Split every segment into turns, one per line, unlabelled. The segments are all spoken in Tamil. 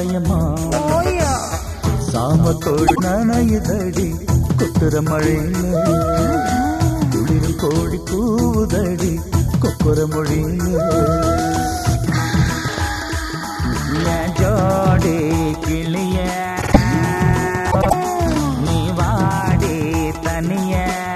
மழையம்மா சாமத்தோடு நனையுதடி கொத்துற மழையில குளிரும் கோழி கூவுதடி கொக்குற மொழியில ஜோடி கிளிய நீ வாடி தனிய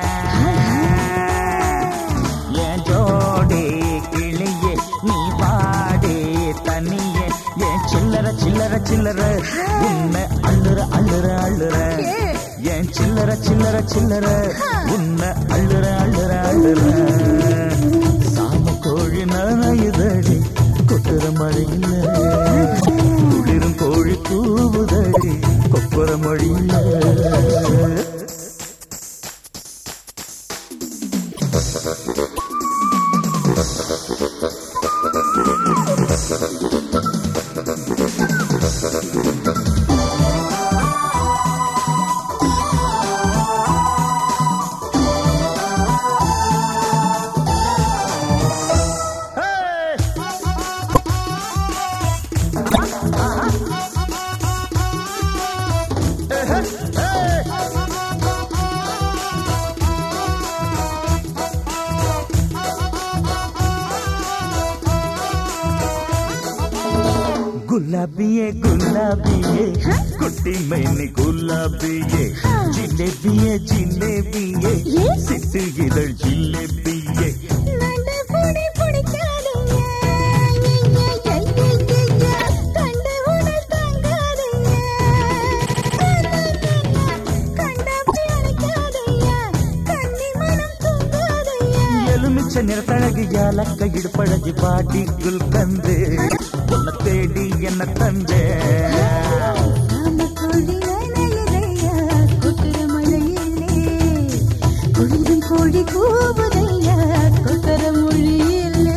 என் ஜோடி கிளிய நீ வாடி தனிய என் சில்லற சில்லற சில்லற உன்னை அள்ளுற அள்ளுற அள்ளுற என் சில்லற சில்லற சில்லற உன்னை அள்ளுற அள்ளுற அள்ளுற சாம கோழி நனையுதடி கொட்டுற மழையில குளிரும் கோழி கூவுதடி கொப்புற மொழியில गुलाबिये गुलाबिये कुट्टी मैंने गुलाबिये जिलेबिये जिलेबिये सिट इधर जिलेबिये நிறத்தழகு யாலக்க இடுப்பழகி பாட்டி குல்கந்து உன்னை தேடி என்ன தந்தே கோழி கூவுதையா கொட்டர மொழியிலே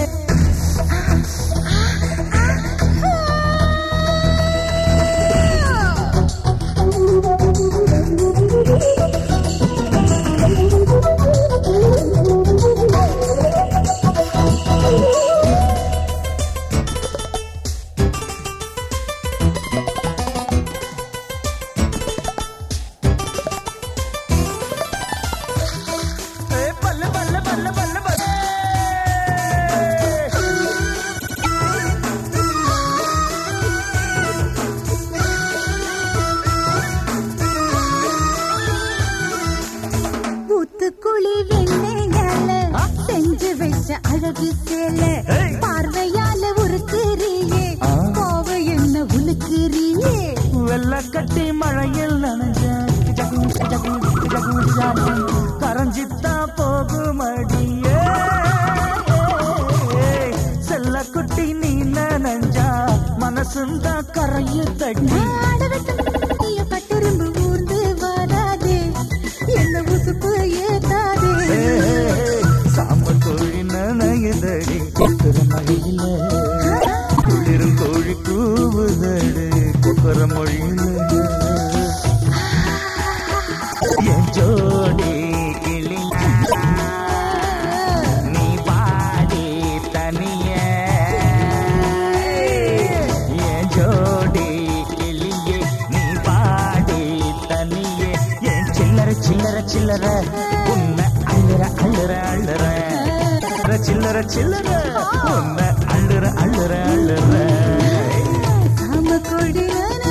அழகு சேல பார்வையால ஒரு தெரிய போவ என்ன உனக்குறியே வெள்ள கட்டி மழையில் நனைஞ்ச கரஞ்சித்தா போகுமடியே செல்ல குட்டி நீ நனைஞ்சா மனசுந்தா கரைய தட்டி பட்டெரும்பு ஊர்ந்து வராதே என்ன உசுப்பு ஏத்தாதே சாம்ப கோழி நனையுதடி கொக்குற மொழியில குளிரும் கோழி கூவுதடி கொக்குற மொழியில என் ஜோடி கிளிய நீ பாடி தனிய என் ஜோடி கிளிய நீ பாடி தனிய என் சில்லற சில்லற சில்லற உன்னை அள்ளுற அள்ளுற அள்ளுற சில்லற சில்லற உன்னை அள்ளுற அள்ளுற அள்ளுற சாம கொடி